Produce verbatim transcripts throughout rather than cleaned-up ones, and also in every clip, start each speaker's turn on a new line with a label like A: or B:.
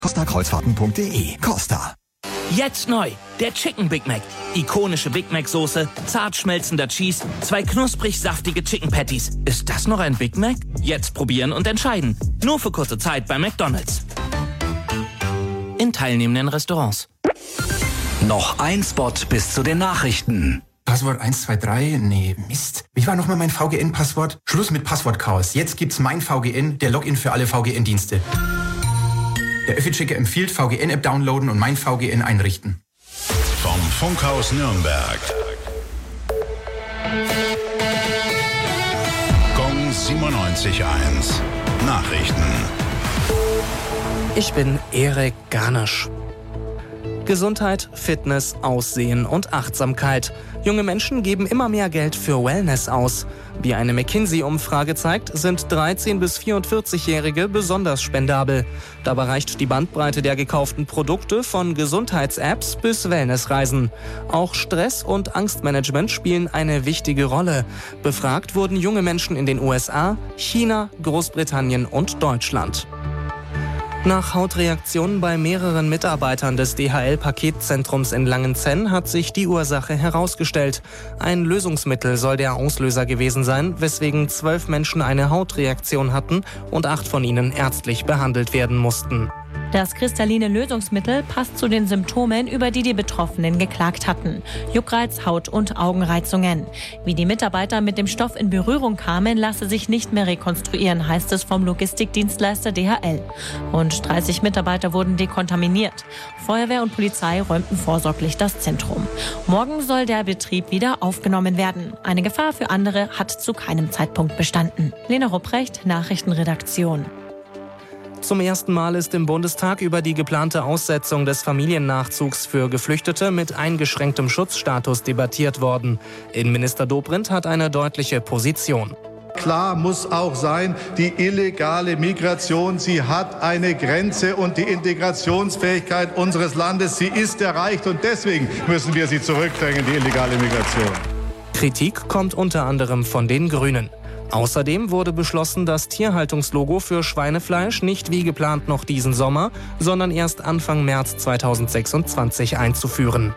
A: Costa Kreuzfahrten punkt de. Costa.
B: Jetzt neu, der Chicken Big Mac. Ikonische Big Mac Soße, zart schmelzender Cheese, zwei knusprig saftige Chicken Patties. Ist das noch ein Big Mac? Jetzt probieren und entscheiden. Nur für kurze Zeit bei McDonald's. In teilnehmenden Restaurants.
C: Noch ein Spot bis zu den Nachrichten.
D: Passwort eins zwei drei? Nee, Mist. Wie war nochmal mein V G N-Passwort? Schluss mit Passwortchaos. Jetzt gibt's mein V G N, der Login für alle V G N-Dienste. Der Öffi-Checker empfiehlt V G N-App downloaden und mein V G N einrichten.
E: Vom Funkhaus Nürnberg. Gong siebenundneunzig Komma eins. Nachrichten.
F: Ich bin Erik Garnisch. Gesundheit, Fitness, Aussehen und Achtsamkeit. Junge Menschen geben immer mehr Geld für Wellness aus. Wie eine McKinsey-Umfrage zeigt, sind dreizehn- bis vierundvierzig-Jährige besonders spendabel. Dabei reicht die Bandbreite der gekauften Produkte von Gesundheits-Apps bis Wellnessreisen. Auch Stress- und Angstmanagement spielen eine wichtige Rolle. Befragt wurden junge Menschen in den U S A, China, Großbritannien und Deutschland. Nach Hautreaktionen bei mehreren Mitarbeitern des D H L-Paketzentrums in Langenzenn hat sich die Ursache herausgestellt. Ein Lösungsmittel soll der Auslöser gewesen sein, weswegen zwölf Menschen eine Hautreaktion hatten und acht von ihnen ärztlich behandelt werden mussten.
G: Das kristalline Lösungsmittel passt zu den Symptomen, über die die Betroffenen geklagt hatten. Juckreiz, Haut- und Augenreizungen. Wie die Mitarbeiter mit dem Stoff in Berührung kamen, lasse sich nicht mehr rekonstruieren, heißt es vom Logistikdienstleister D H L. Rund dreißig Mitarbeiter wurden dekontaminiert. Feuerwehr und Polizei räumten vorsorglich das Zentrum. Morgen soll der Betrieb wieder aufgenommen werden. Eine Gefahr für andere hat zu keinem Zeitpunkt bestanden. Lena Rupprecht, Nachrichtenredaktion.
F: Zum ersten Mal ist im Bundestag über die geplante Aussetzung des Familiennachzugs für Geflüchtete mit eingeschränktem Schutzstatus debattiert worden. Innenminister Dobrindt hat eine deutliche Position.
H: Klar muss auch sein, die illegale Migration, sie hat eine Grenze und die Integrationsfähigkeit unseres Landes, sie ist erreicht und deswegen müssen wir sie zurückdrängen, die illegale Migration.
F: Kritik kommt unter anderem von den Grünen. Außerdem wurde beschlossen, das Tierhaltungslogo für Schweinefleisch nicht wie geplant noch diesen Sommer, sondern erst Anfang März zweitausendsechsundzwanzig einzuführen.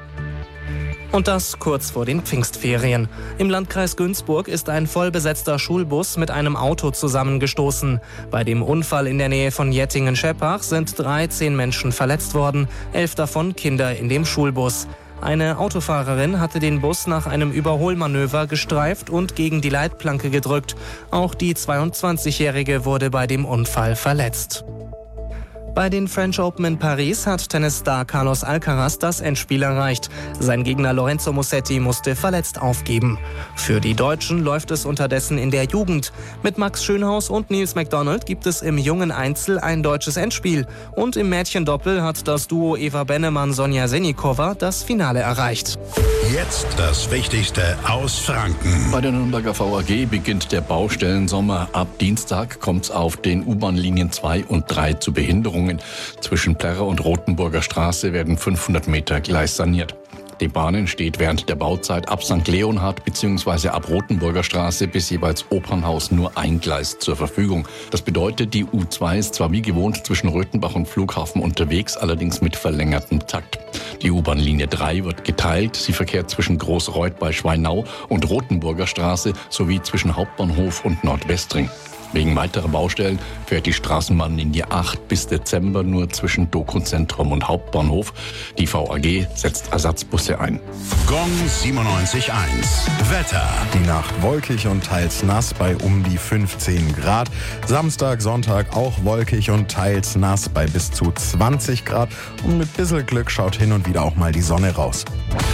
F: Und das kurz vor den Pfingstferien. Im Landkreis Günzburg ist ein vollbesetzter Schulbus mit einem Auto zusammengestoßen. Bei dem Unfall in der Nähe von Jettingen-Scheppach sind dreizehn Menschen verletzt worden, elf davon Kinder in dem Schulbus. Eine Autofahrerin hatte den Bus nach einem Überholmanöver gestreift und gegen die Leitplanke gedrückt. Auch die zweiundzwanzigjährige wurde bei dem Unfall verletzt. Bei den French Open in Paris hat Tennisstar Carlos Alcaraz das Endspiel erreicht. Sein Gegner Lorenzo Musetti musste verletzt aufgeben. Für die Deutschen läuft es unterdessen in der Jugend. Mit Max Schönhaus und Nils McDonald gibt es im jungen Einzel ein deutsches Endspiel. Und im Mädchendoppel hat das Duo Eva Bennemann-Sonja Senikova das Finale erreicht.
E: Jetzt das Wichtigste aus Franken.
I: Bei der Nürnberger V A G beginnt der Baustellensommer. Ab Dienstag kommt es auf den U-Bahn-Linien zwei und drei zu Behinderungen. Zwischen Plärrer und Rothenburger Straße werden fünfhundert Meter Gleis saniert. Die Bahnen steht während der Bauzeit ab Sankt Leonhard bzw. ab Rothenburger Straße bis jeweils Opernhaus nur ein Gleis zur Verfügung. Das bedeutet, die U zwei ist zwar wie gewohnt zwischen Röthenbach und Flughafen unterwegs, allerdings mit verlängertem Takt. Die U-Bahn-Linie drei wird geteilt. Sie verkehrt zwischen Großreuth bei Schweinau und Rothenburger Straße sowie zwischen Hauptbahnhof und Nordwestring. Wegen weiterer Baustellen fährt die Straßenbahnlinie acht bis Dezember nur zwischen Doku-Zentrum und Hauptbahnhof. Die V A G setzt Ersatzbusse ein.
E: Gong siebenundneunzig Komma eins. Wetter.
J: Die Nacht wolkig und teils nass bei um die fünfzehn Grad. Samstag, Sonntag auch wolkig und teils nass bei bis zu zwanzig Grad. Und mit bisschen Glück schaut hin und wieder auch mal die Sonne raus.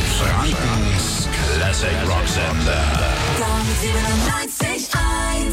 E: Frankens Classic Rock Sender.
K: Gong siebenundneunzig Komma eins.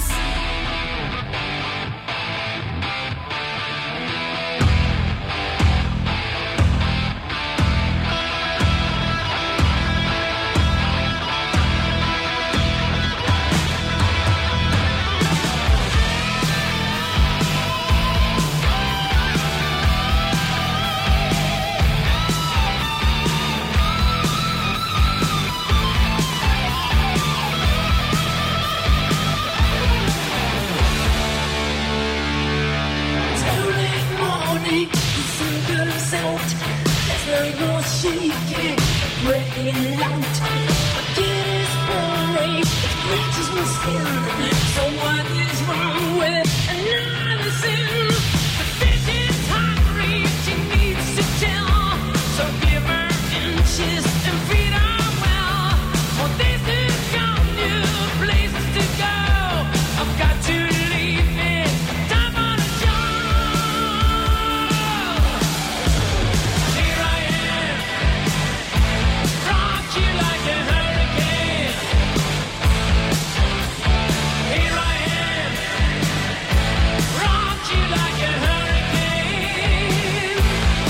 K: comes out. There's no more shaking, breaking out. Forget his parade, it bleaches my skin. So what is wrong with another sin? The bitch is hungry, she needs to tell. So give her inches and feed her well. For this is some new places to go. I've got to leave it, time for the show. Here I am, rock you like a hurricane. Here I am, rock you like a hurricane.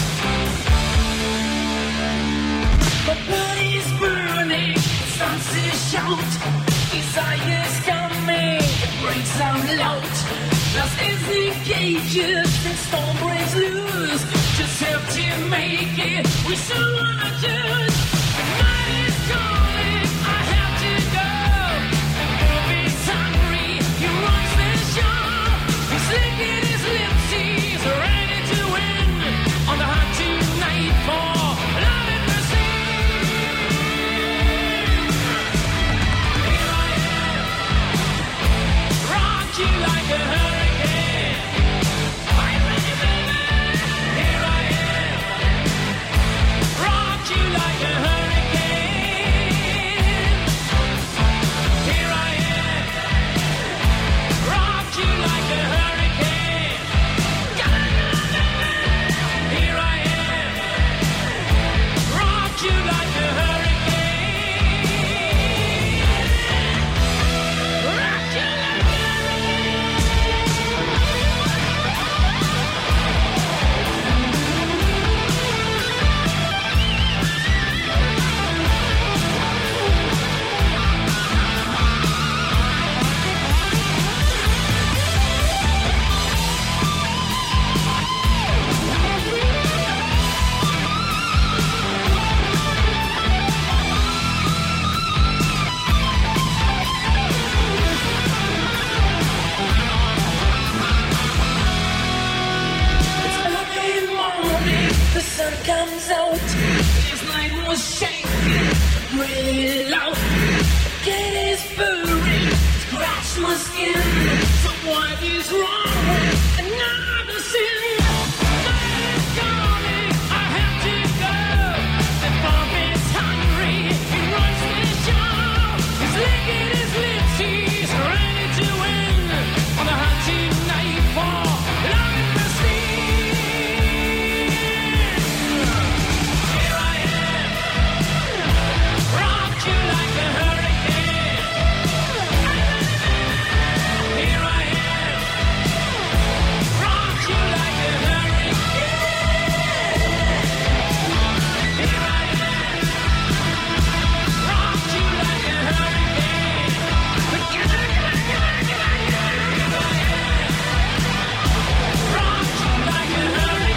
K: My body's burning, it starts to shout. Desire's coming, it breaks out loud. Lost is the cages and storm breaks loose. Just have to make it, we still wanna choose. The night is calling, I have to go. And Bobby's hungry, he runs the show. He's licking his lips, he's ready to win. On the hot tonight for love and mercy. Here I am, rock you like a hurricane. Are you ready, baby? Here I am, rock you like a hurricane. Here I am, rock you like a hurricane. Here I am, rock you like a hurricane. Rock you like a It's early morning, the sun comes out. His night was shaking, really loud. Get his furry, scratch my skin. So what is wrong with another sin? Night is calling, I have to go. And Bob is hungry, he runs the show. He's licking his lips, he's ready to win. On the hot tonight for love and mercy. Here I am, rock you like a hurricane. Here I am, rock you like a hurricane. Here I am, rock you like a hurricane. Here I am, rock you like a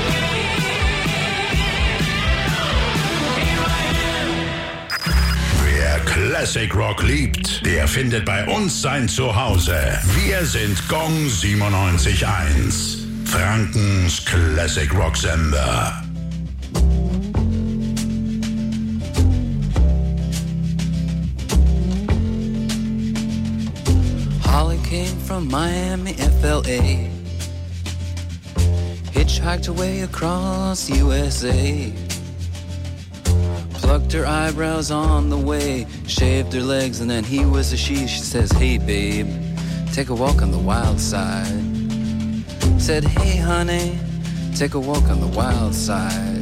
K: hurricane.
E: Wer Classic Rock liebt, der findet bei uns sein Zuhause. Wir sind Gong siebenundneunzig Komma eins. Frankens Classic Rock Sender.
L: Holly came from Miami, F L A. Hitchhiked away across U S A. Plucked her eyebrows on the way, shaved her legs, and then he was a she. She says, hey babe, take a walk on the wild side. Said, hey honey, take a walk on the wild side.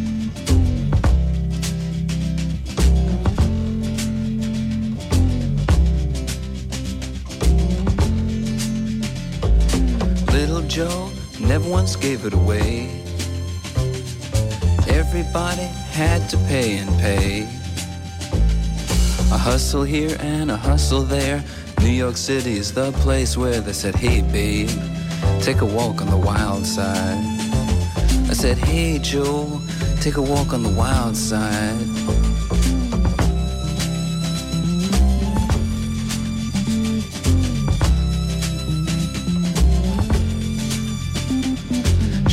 L: Little Joe never once gave it away. Everybody had to pay and pay. A hustle here and a hustle there. New York City is the place where they said, hey babe, take a walk on the wild side. I said, hey Joe, take a walk on the wild side.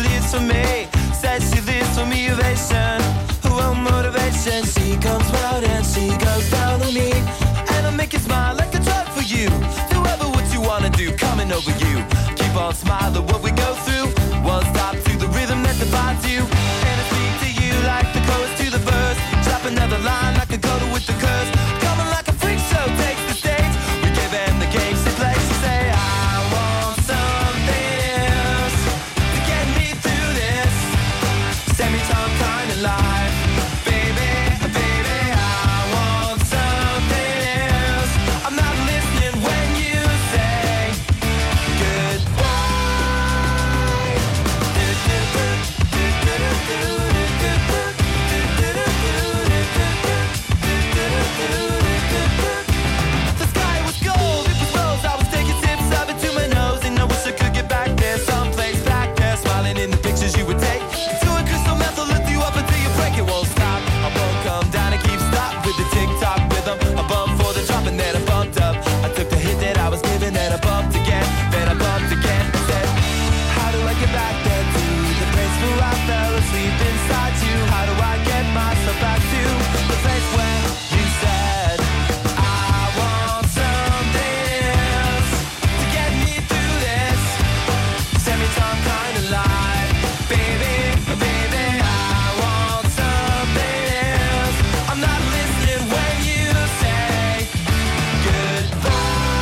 M: lives for me. Says she lives for me, ovation. Who won't motivation? She comes round and she goes down on me. And I make you smile like a drug for you. Do ever what you wanna do, coming over you. Keep on smiling what we go through. One stop to the rhythm that defines you. And I speak to you like the chorus to the verse. Drop another line like a coda with the curse. Coming like a freak show takes the stage. We give them the game she plays. She say, I want something else to get me through this semi-time kind of life. Baby, baby, I want something else. I'm not listening when you say goodbye. The sky was gold, it was rose. I was taking sips of it to my nose, and I wish I could get back there, someplace back there, smiling in the pictures you would take. To a crystal meth, I'll lift you up until you break. It won't stop. I won't come down and keep stop with the tick-tock rhythm. I bumped for the drop and then I bumped up. I took the hit that I was given, then I bumped again, then I bumped again. I said, how do I get back there to the place where I fell asleep inside you? How do I get myself back to the place where you said I want something else to get me through this semi-time kind of life? Baby, baby, I want something else. I'm not listening when you say goodbye.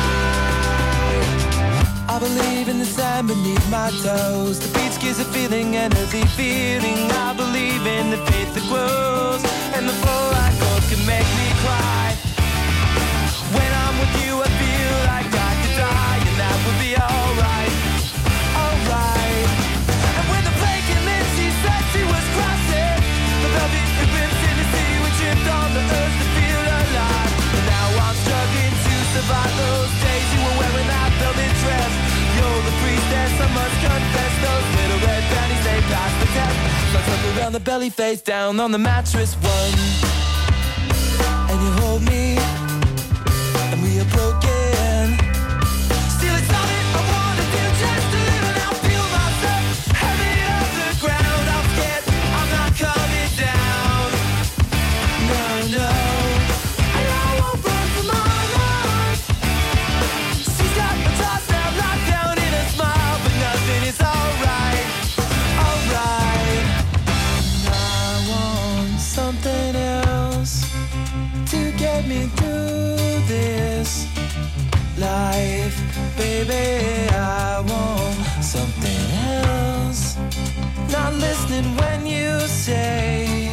M: I believe in the sand beneath my toes. The beach gives a feeling, an earthy feeling. I believe in the faith that grows, and the flow I go can make me cry. When I'm with you, I feel like I could die, and that would be alright, alright. And when the plane came in, she said she was crossing the velvet ribbons in the sea. We tripped on the earth to feel alive, and now I'm struggling to survive those days you were wearing that velvet dress. You're the priestess, I must confess. Those little red panties, they passed the test. So I took around the belly, face down on the mattress one, and you hold me, and we are broken. Still it's all that I wanna do, just to live and I'll feel myself heavy off the ground. I'm scared, I'm not coming down. No, no, and I won't run from my life. She's got my thoughts now locked down in a smile, but nothing is alright, alright. And I want something else to get me through this life. Baby, I want something else. Not listening when you say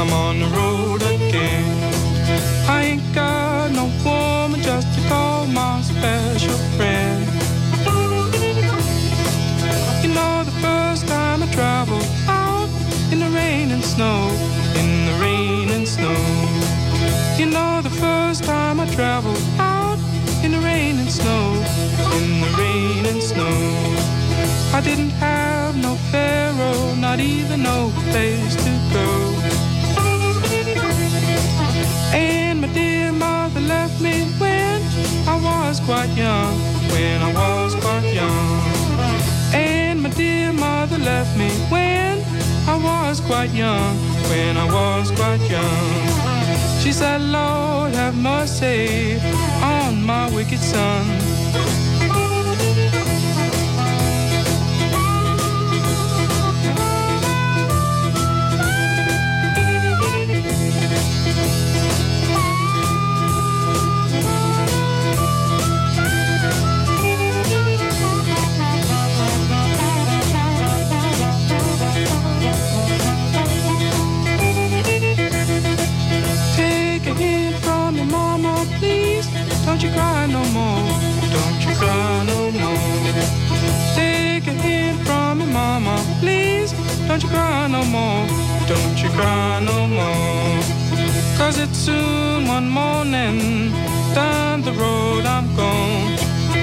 N: I'm on the road again. I ain't got no woman just to call my special friend. You know, the first time I traveled out in the rain and snow, in the rain and snow. You know, the first time I traveled out in the rain and snow, in the rain and snow. I didn't have no pharaoh, not even no place to go. And my dear mother left me when I was quite young, when I was quite young. And my dear mother left me when I was quite young, when I was quite young. She said, Lord, have mercy on my wicked son. Don't you cry no more, don't you cry no more. Take a hint from me, mama, please. Don't you cry no more, don't you cry no more. Cause it's soon one morning, down the road I'm gone.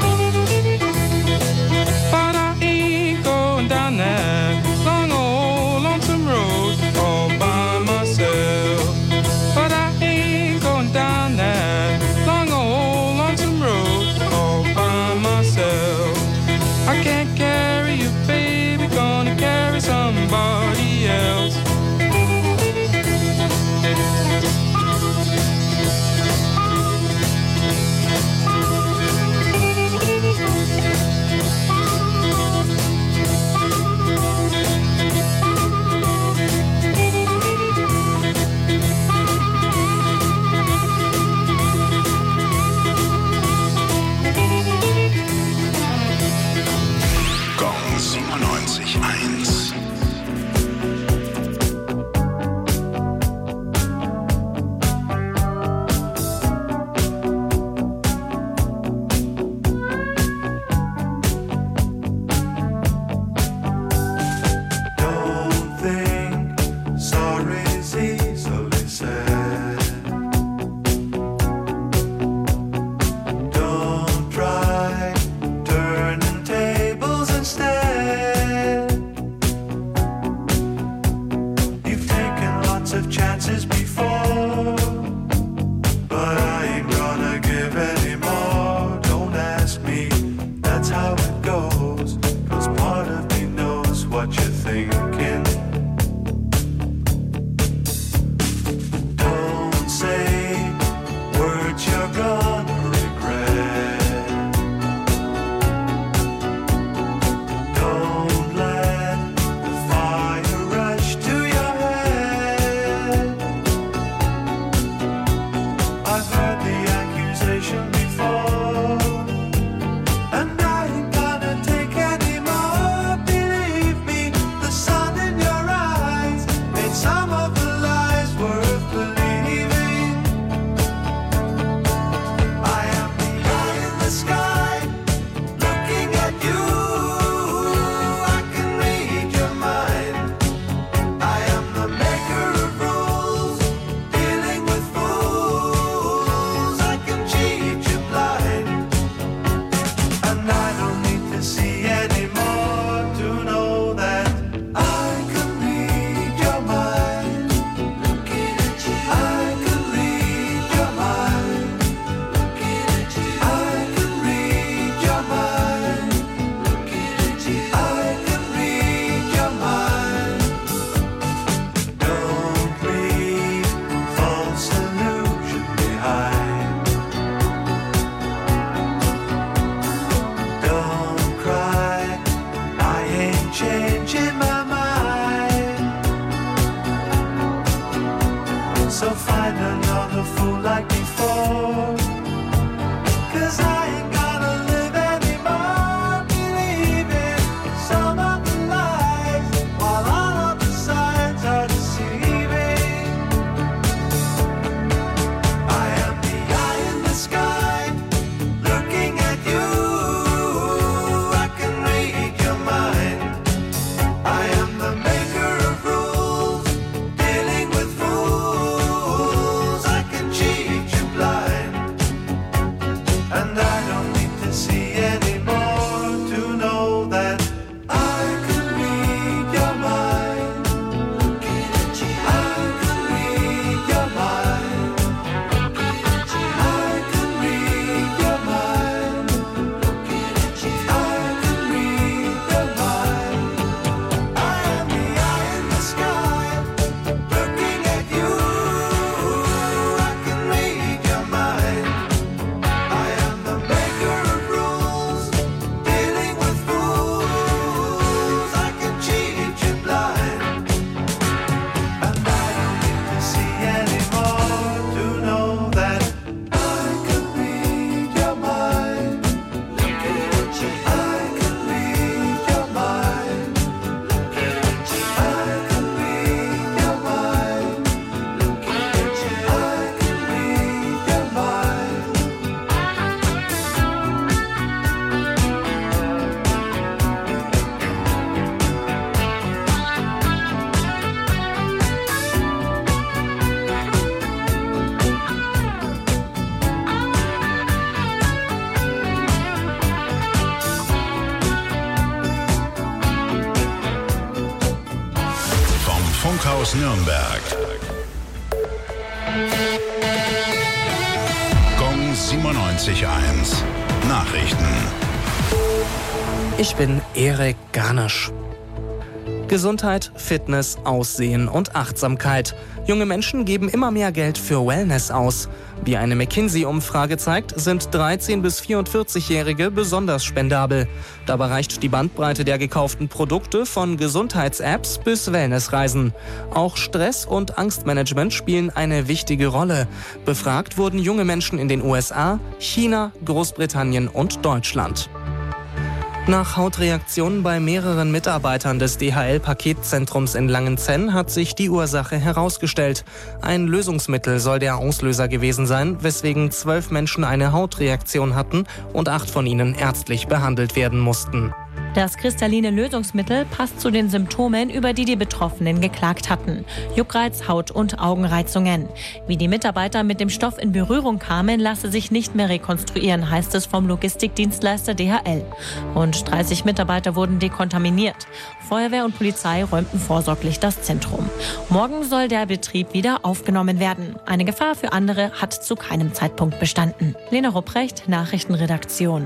N: But I ain't going down that long old lonesome road all by myself. But I ain't going down that long old lonesome road all by myself. I can't carry you, baby, gonna carry somebody else.
E: siebenundneunzig eins.
O: Don't cry.
E: aus Nürnberg. Gong siebenundneunzig Komma eins. Nachrichten.
F: Ich bin Erik Garnisch. Gesundheit, Fitness, Aussehen und Achtsamkeit. Junge Menschen geben immer mehr Geld für Wellness aus. Wie eine McKinsey-Umfrage zeigt, sind dreizehn- bis vierundvierzig-Jährige besonders spendabel. Dabei reicht die Bandbreite der gekauften Produkte von Gesundheits-Apps bis Wellnessreisen. Auch Stress- und Angstmanagement spielen eine wichtige Rolle. Befragt wurden junge Menschen in den U S A, China, Großbritannien und Deutschland. Nach Hautreaktionen bei mehreren Mitarbeitern des D H L-Paketzentrums in Langenzenn hat sich die Ursache herausgestellt. Ein Lösungsmittel soll der Auslöser gewesen sein, weswegen zwölf Menschen eine Hautreaktion hatten und acht von ihnen ärztlich behandelt werden mussten.
G: Das kristalline Lösungsmittel passt zu den Symptomen, über die die Betroffenen geklagt hatten. Juckreiz, Haut- und Augenreizungen. Wie die Mitarbeiter mit dem Stoff in Berührung kamen, lasse sich nicht mehr rekonstruieren, heißt es vom Logistikdienstleister D H L. Rund dreißig Mitarbeiter wurden dekontaminiert. Feuerwehr und Polizei räumten vorsorglich das Zentrum. Morgen soll der Betrieb wieder aufgenommen werden. Eine Gefahr für andere hat zu keinem Zeitpunkt bestanden. Lena Rupprecht, Nachrichtenredaktion.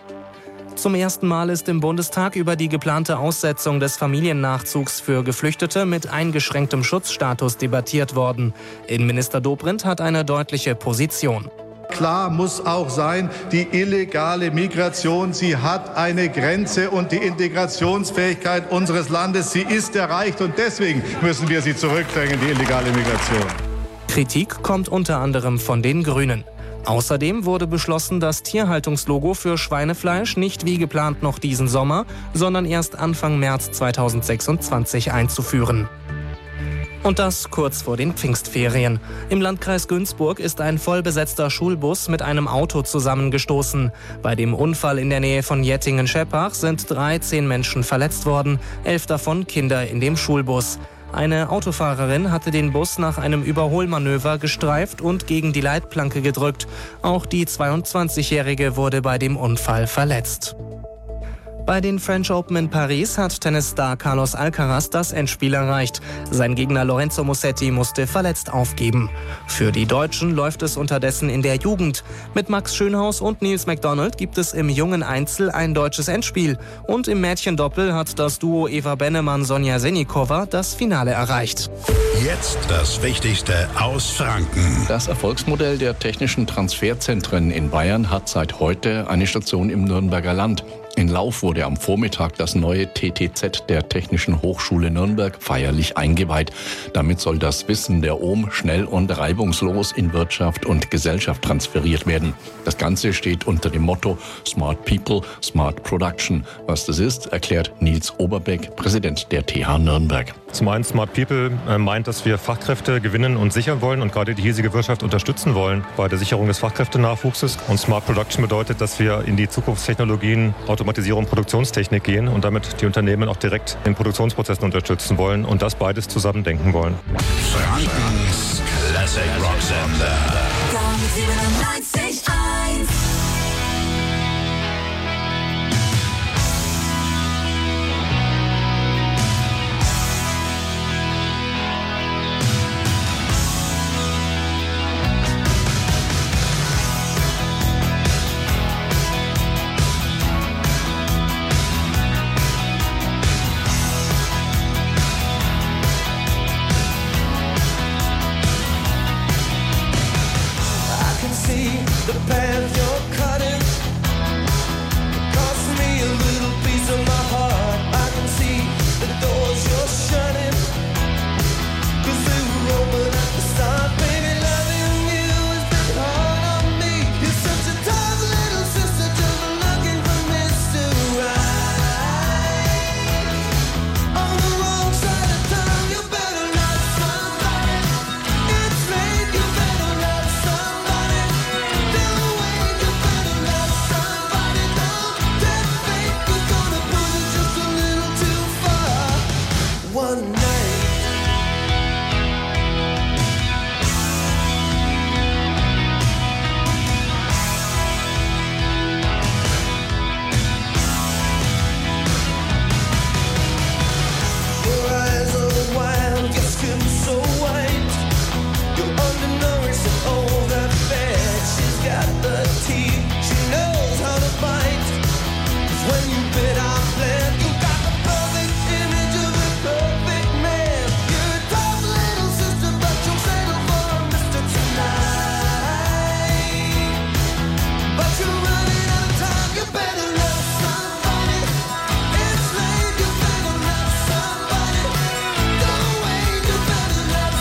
F: Zum ersten Mal ist im Bundestag über die geplante Aussetzung des Familiennachzugs für Geflüchtete mit eingeschränktem Schutzstatus debattiert worden. Innenminister Dobrindt hat eine deutliche Position.
H: Klar muss auch sein, die illegale Migration, sie hat eine Grenze und die Integrationsfähigkeit unseres Landes, sie ist erreicht und deswegen müssen wir sie zurückdrängen, die illegale Migration.
F: Kritik kommt unter anderem von den Grünen. Außerdem wurde beschlossen, das Tierhaltungslogo für Schweinefleisch nicht wie geplant noch diesen Sommer, sondern erst Anfang März zweitausendsechsundzwanzig einzuführen. Und das kurz vor den Pfingstferien. Im Landkreis Günzburg ist ein vollbesetzter Schulbus mit einem Auto zusammengestoßen. Bei dem Unfall in der Nähe von Jettingen-Scheppach sind dreizehn Menschen verletzt worden, elf davon Kinder in dem Schulbus. Eine Autofahrerin hatte den Bus nach einem Überholmanöver gestreift und gegen die Leitplanke gedrückt. Auch die zweiundzwanzigjährige wurde bei dem Unfall verletzt. Bei den French Open in Paris hat Tennisstar Carlos Alcaraz das Endspiel erreicht. Sein Gegner Lorenzo Musetti musste verletzt aufgeben. Für die Deutschen läuft es unterdessen in der Jugend. Mit Max Schönhaus und Nils McDonald gibt es im jungen Einzel ein deutsches Endspiel. Und im Mädchendoppel hat das Duo Eva Bennemann-Sonja Senikova das Finale erreicht.
E: Jetzt das Wichtigste aus Franken.
I: Das Erfolgsmodell der technischen Transferzentren in Bayern hat seit heute eine Station im Nürnberger Land. In Lauf wurde am Vormittag das neue T T Z der Technischen Hochschule Nürnberg feierlich eingeweiht. Damit soll das Wissen der O M schnell und reibungslos in Wirtschaft und Gesellschaft transferiert werden. Das Ganze steht unter dem Motto Smart People, Smart Production. Was das ist, erklärt Nils Oberbeck, Präsident der T H Nürnberg.
O: Zum einen Smart People meint, dass wir Fachkräfte gewinnen und sichern wollen und gerade die hiesige Wirtschaft unterstützen wollen bei der Sicherung des Fachkräftenachwuchses. Und Smart Production bedeutet, dass wir in die Zukunftstechnologien, Automatisierung, Produktionstechnik gehen und damit die Unternehmen auch direkt in Produktionsprozessen unterstützen wollen und das beides zusammen denken wollen.
E: Frankens Classic Rock Sender.
K: siebenundneunzig Komma eins.
M: The skin so white. You're undernourished and overfed. She's got the teeth, she knows how to fight. 'Cause when you bit our plan, you got the perfect image of a perfect man. You're a tough little sister, but you'll settle for a mister tonight. But you're running out of time, you better love somebody. It's late, you better love somebody. Go away, you better love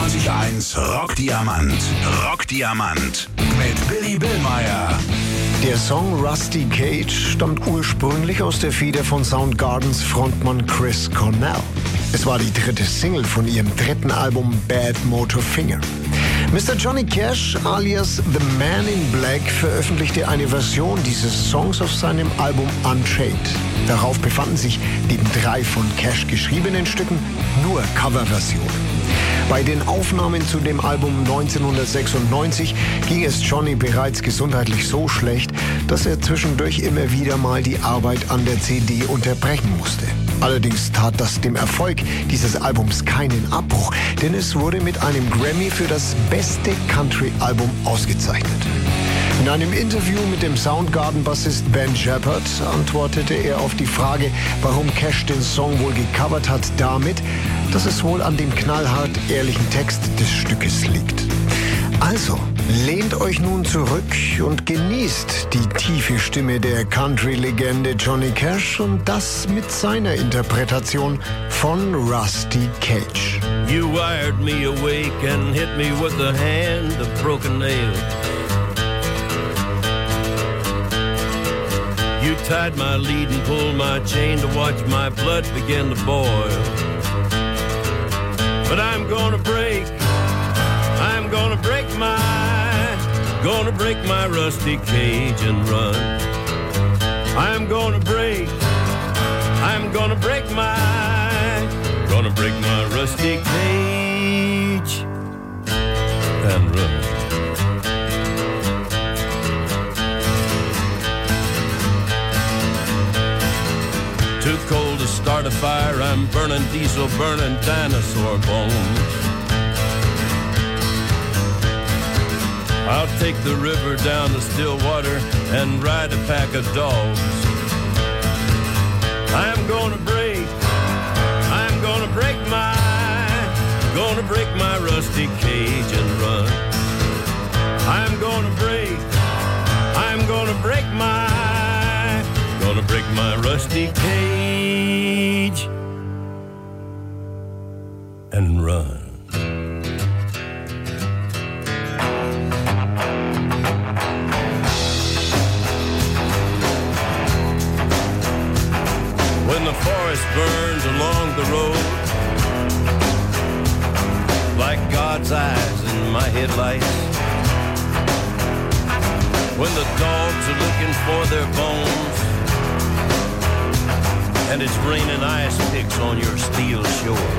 E: siebenundneunzig Komma eins Rockdiamant. Rockdiamant mit Billy Billmeyer.
P: Der Song Rusty Cage stammt ursprünglich aus der Feder von Soundgardens Frontmann Chris Cornell. Es war die dritte Single von ihrem dritten Album Bad Motor Finger. Mister Johnny Cash alias The Man in Black veröffentlichte eine Version dieses Songs auf seinem Album Unchained. Darauf befanden sich neben drei von Cash geschriebenen Stücken nur Coverversionen. Bei den Aufnahmen zu dem Album neunzehnhundertsechsundneunzig ging es Johnny bereits gesundheitlich so schlecht, dass er zwischendurch immer wieder mal die Arbeit an der C D unterbrechen musste. Allerdings tat das dem Erfolg dieses Albums keinen Abbruch, denn es wurde mit einem Grammy für das beste Country-Album ausgezeichnet. In einem Interview mit dem Soundgarden-Bassist Ben Shepherd antwortete er auf die Frage, warum Cash den Song wohl gecovert hat, damit, dass es wohl an dem knallhart ehrlichen Text des Stückes liegt. Also, lehnt euch nun zurück und genießt die tiefe Stimme der Country-Legende Johnny Cash und das mit seiner Interpretation von Rusty Cage.
Q: You wired me awake and hit me with a hand of broken nail. You tied my lead and pulled my chain to watch my blood begin to boil. But I'm gonna break, I'm gonna break my, gonna break my rusty cage and run. I'm gonna break, I'm gonna break my, gonna break my rusty cage and run. Too cold to start a fire, I'm burning diesel, burning dinosaur bones. I'll take the river down to Stillwater and ride a pack of dogs. I'm gonna break, I'm gonna break my, gonna break my rusty cage and run. I'm gonna break, I'm gonna break my, gonna break my rusty cage and run. When the forest burns along the road, like God's eyes in my headlights, when the dogs are looking for their bones, and it's raining ice picks on your steel shore,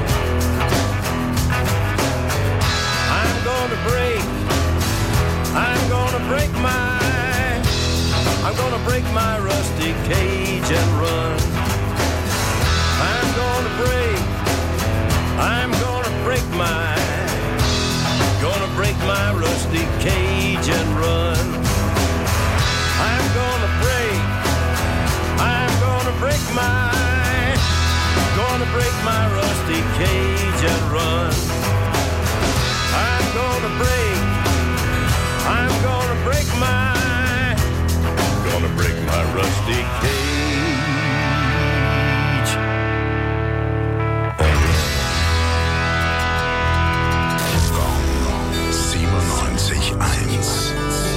Q: I'm gonna break, I'm gonna break my, I'm gonna break my rusty cage and run. I'm gonna break, I'm gonna break my, gonna break my rusty cage and run. I'm gonna break, I'm gonna break my, gonna break my rusty cage and run. I'm gonna break, I'm gonna break my, gonna break my rusty cage.
E: siebenundneunzig Komma eins.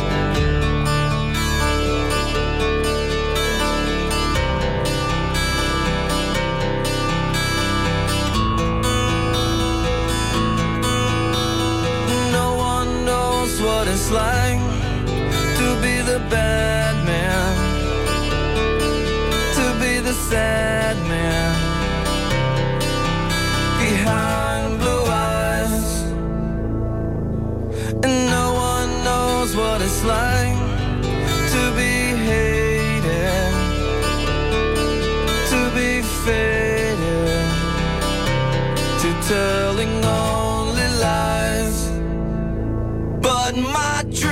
M: No one knows what it's like to be the bad man, to be the sad man behind blue eyes. And no one knows what it's like to be hated, to be faded, to telling only lies. But my dreams,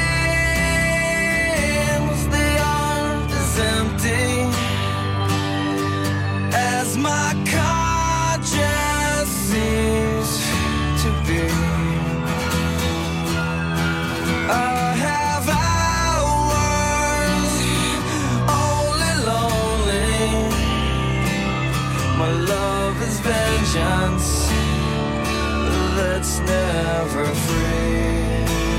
M: they aren't as empty as my conscience seems to be. I have hours only lonely. My love is vengeance that's never never free.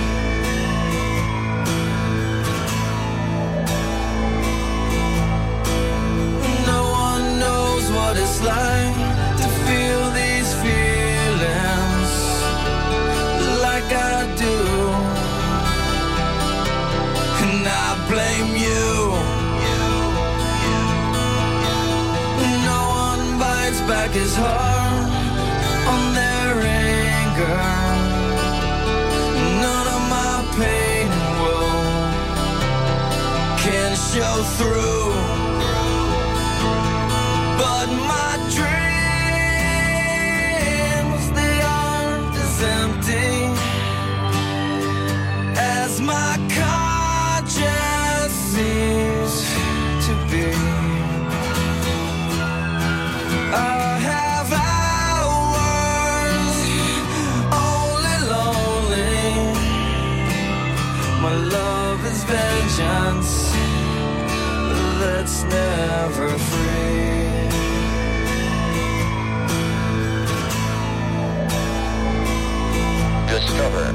M: No one knows what it's like to feel these feelings like I do, and I blame you. No one bites back his heart on their anger. None of my pain will can show through, but my dreams, they aren't as empty as my conscience seems to be. I have hours only lonely. My love is vengeance that's never free.
R: Discover.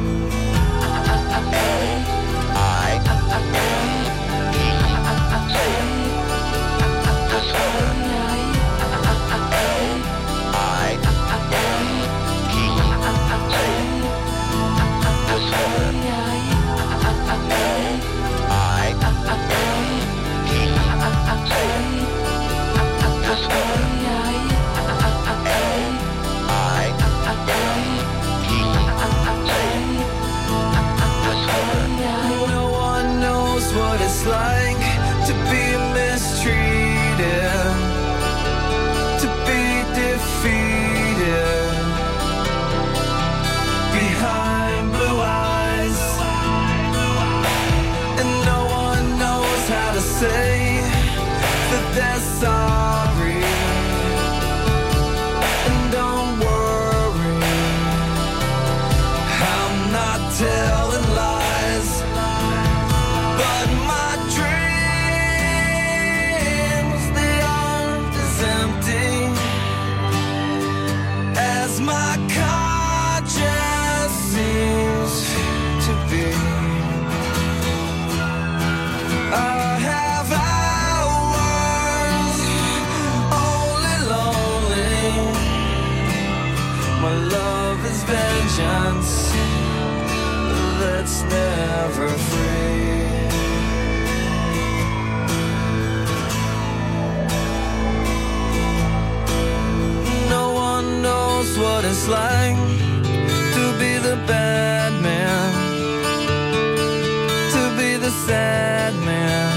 M: No one knows what it's like to be mistreated, to be defeated behind blue eyes, and no one knows how to say that they're sorry. And don't worry, I'm not telling lies, but my dreams, they aren't as empty as my conscience seems to be. I have hours only lonely. My love is vengeance that's never free. No one knows what it's like to be the bad man, to be the sad man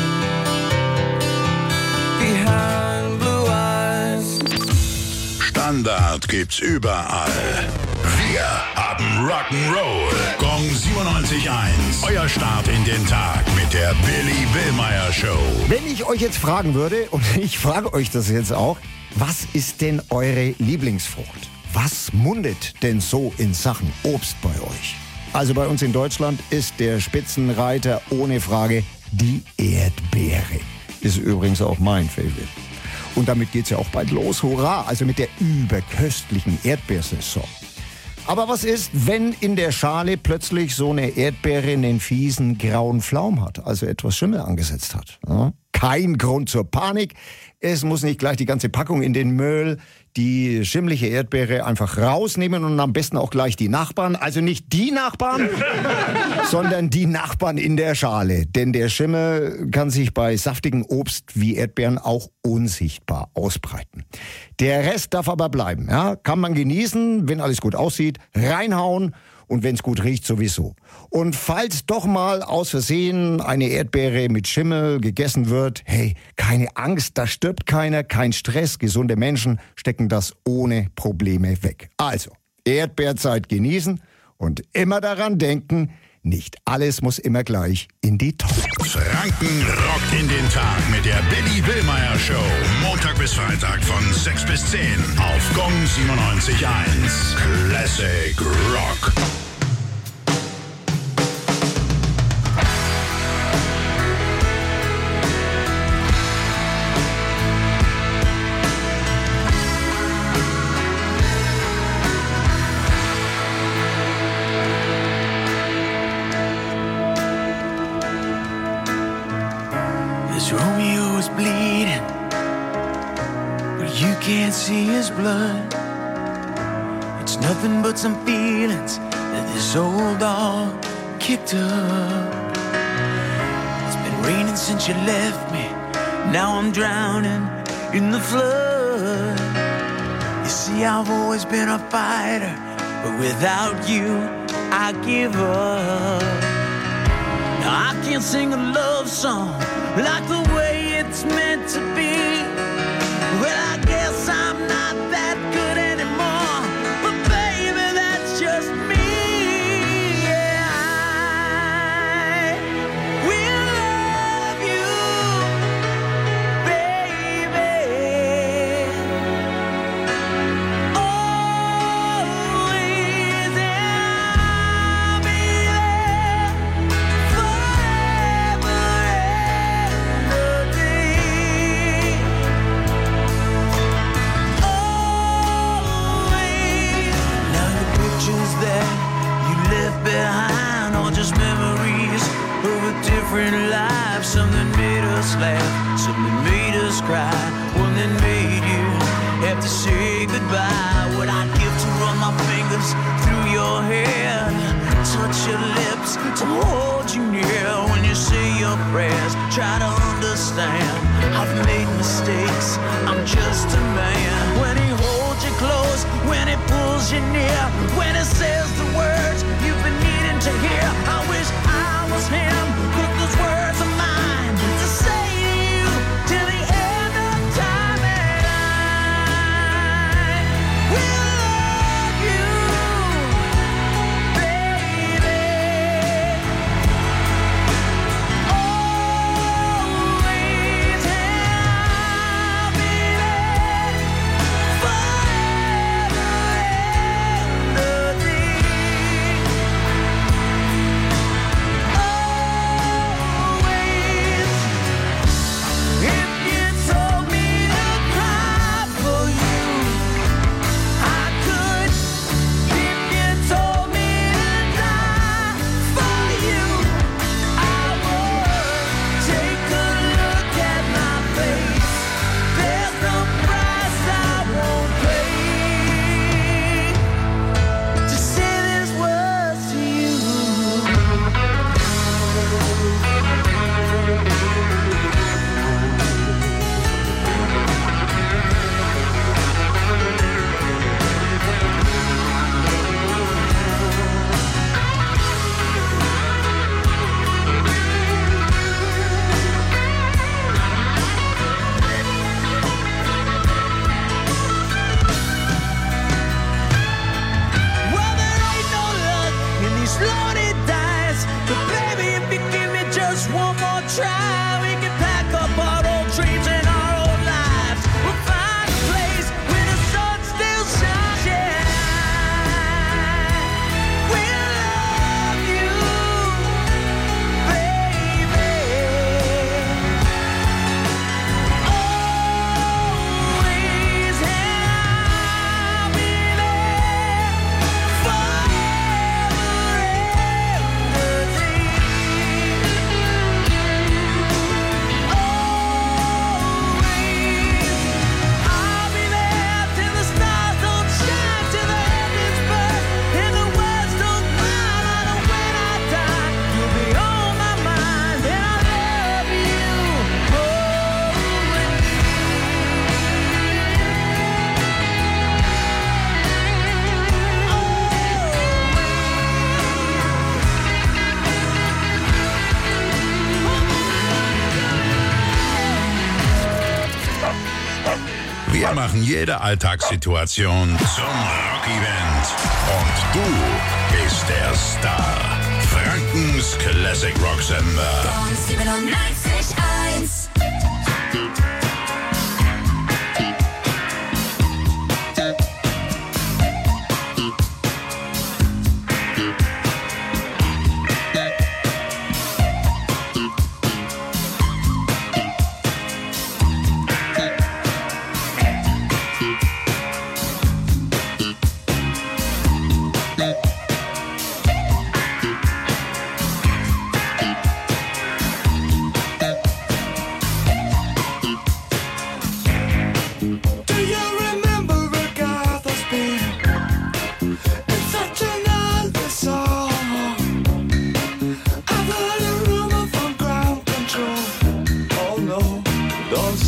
M: behind blue eyes.
E: Standard gibt's überall. Wir haben Rock'n'Roll. Gong siebenundneunzig Komma eins. Euer Start in den Tag mit der Billy Billmeyer Show.
S: Wenn ich euch jetzt fragen würde, und ich frage euch das jetzt auch, was ist denn eure Lieblingsfrucht? Was mundet denn so in Sachen Obst bei euch? Also bei uns in Deutschland ist der Spitzenreiter ohne Frage die Erdbeere. Ist übrigens auch mein Favorite. Und damit geht's ja auch bald los, hurra, also mit der überköstlichen Erdbeersaison. Aber was ist, wenn in der Schale plötzlich so eine Erdbeere einen fiesen grauen Flaum hat, also etwas Schimmel angesetzt hat? Ja? Kein Grund zur Panik. Es muss nicht gleich die ganze Packung in den Müll, die schimmlige Erdbeere einfach rausnehmen und am besten auch gleich die Nachbarn. Also nicht die Nachbarn, sondern die Nachbarn in der Schale. Denn der Schimmel kann sich bei saftigem Obst wie Erdbeeren auch unsichtbar ausbreiten. Der Rest darf aber bleiben. Ja? Kann man genießen, wenn alles gut aussieht, reinhauen. Und wenn es gut riecht, sowieso. Und falls doch mal aus Versehen eine Erdbeere mit Schimmel gegessen wird, hey, keine Angst, da stirbt keiner, kein Stress. Gesunde Menschen stecken das ohne Probleme weg. Also, Erdbeerzeit genießen und immer daran denken, nicht alles muss immer gleich in die Tonne.
E: Franken rockt in den Tag mit der Billy Billmeyer Show. Montag bis Freitag von sechs bis zehn auf Gong siebenundneunzig Komma eins. Classic Rock.
M: bleeding, but you can't see his blood. It's nothing but some feelings that this old dog kicked up. It's been raining since you left me. Now I'm drowning in the flood. You see, I've always been a fighter, but without you, I give up. Now I can't sing a love song like the way it's meant to be. Well, I guess I'm not that good anymore, but baby, that's just me. Yeah, I will love you, baby, always, and I'll be there forever and a day. Always. Now the pictures that you left behind are just memories of a different life. Something made us laugh, something made us cry, one that made you have to say goodbye. What I'd give to run my fingers through your hair, touch your lips, to hold you near when you say your prayers. Try to understand, I've made mistakes, I'm just a man. When he holds you close, when he pulls you near, when he says the words you've been needing to hear, I wish I was him, but those words are mine to say to you till the end of time. And I will love you, baby, always, and I'll be there forever and a day. Always. If you told me to cry for you, I could. If you told me to die for you, I would. Take a look at my face. There's no price I won't pay to say these words to you. Well, there ain't no luck in these loaded dice, but baby, if you give me just one more try, we can pack up our old dreams and our old lives. We'll find a place where the sun still shines. Yeah, we'll love you, baby, always, and I'll be there forever and a day. Always, I'll be there till the stars don't shine, till the heavens burn and the words don't smile. And when I die, you'll be on my mind, and I love you
E: Wir machen jede Alltagssituation zum Rock-Event. Und du bist der Star. Frankens Classic Rock Sender.
K: siebenundneunzig eins.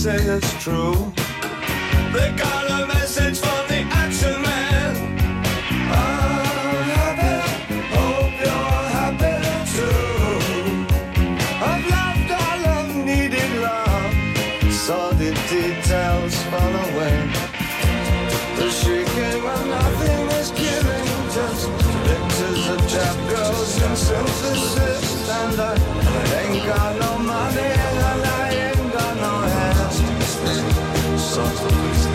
M: say it's true. They got a message from the action man. I'm happy, hope you're happy too. I've loved all I've needed love, saw the details fall away. The shrieking when nothing is killing, just pictures of chap girls and synthesis. And I ain't got no money and I ain't got no hands. Songs the police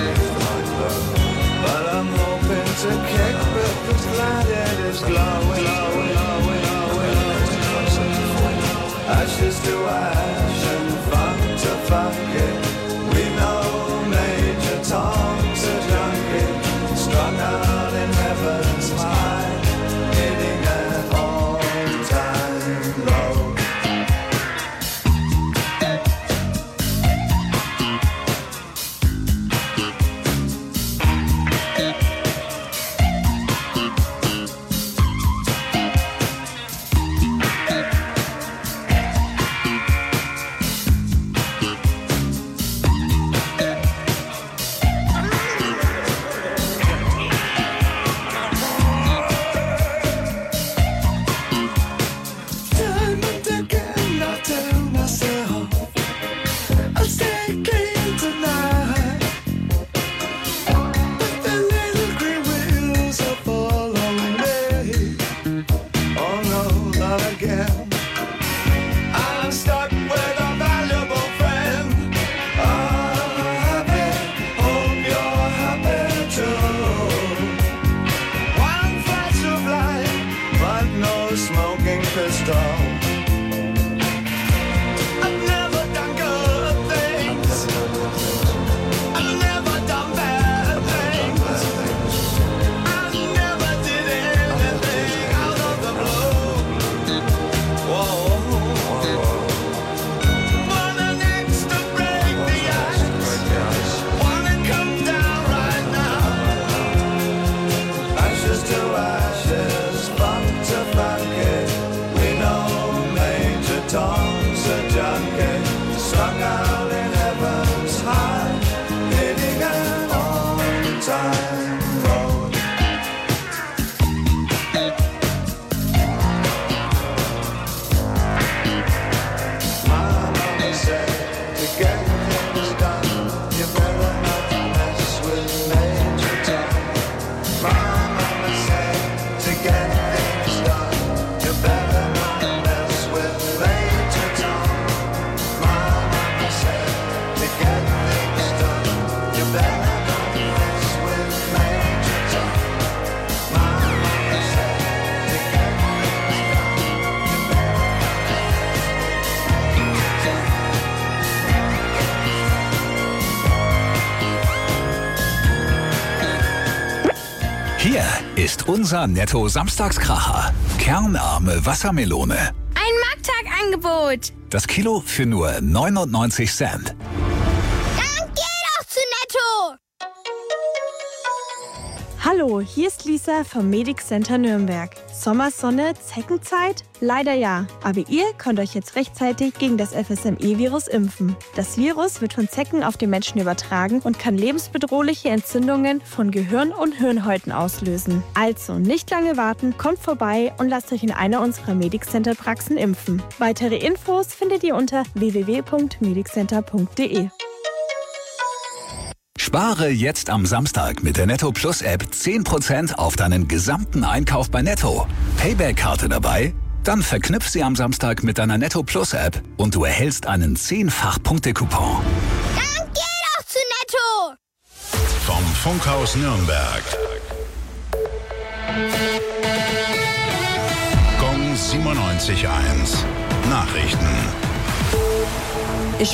M: but I'm hoping to kick with this light that is glowing, glowing, glowing, glowing. Ashes to ash and funk to funky. We know Major Tom's a junkie, strung out in heaven's mind, hitting an all-time low.
C: Hier ist unser Netto-Samstagskracher. Kernarme Wassermelone.
R: Ein Markttagangebot.
C: Das Kilo für nur neunundneunzig Cent.
R: Dann geh doch zu Netto.
T: Hallo, hier ist Lisa vom Medic Center Nürnberg. Sommersonne, Zeckenzeit? Leider ja, aber ihr könnt euch jetzt rechtzeitig gegen das F S M E-Virus impfen. Das Virus wird von Zecken auf den Menschen übertragen und kann lebensbedrohliche Entzündungen von Gehirn und Hirnhäuten auslösen. Also nicht lange warten, kommt vorbei und lasst euch in einer unserer Medic Center Praxen impfen. Weitere Infos findet ihr unter w w w punkt mediccenter punkt d e.
C: Spare jetzt am Samstag mit der Netto Plus App zehn Prozent auf deinen gesamten Einkauf bei Netto. Payback-Karte dabei? Dann verknüpf sie am Samstag mit deiner Netto Plus App und du erhältst einen zehnfach-Punkte-Coupon.
R: Dann geh doch zu Netto!
E: Vom Funkhaus Nürnberg. Gong siebenundneunzig Komma eins. Nachrichten.